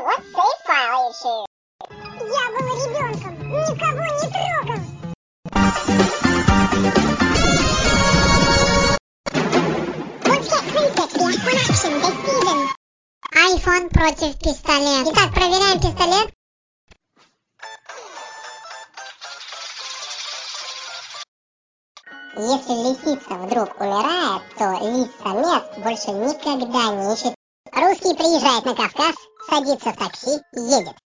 Вот save file issue. Я был ребенком, никого не трогал. Let's get creepy. The iPhone action this season. iPhone против пистолета. Итак, проверяем пистолет. Если лисица вдруг умирает, то лис-самец больше никогда не ищет. Русский приезжает на Кавказ, садится в такси, едет.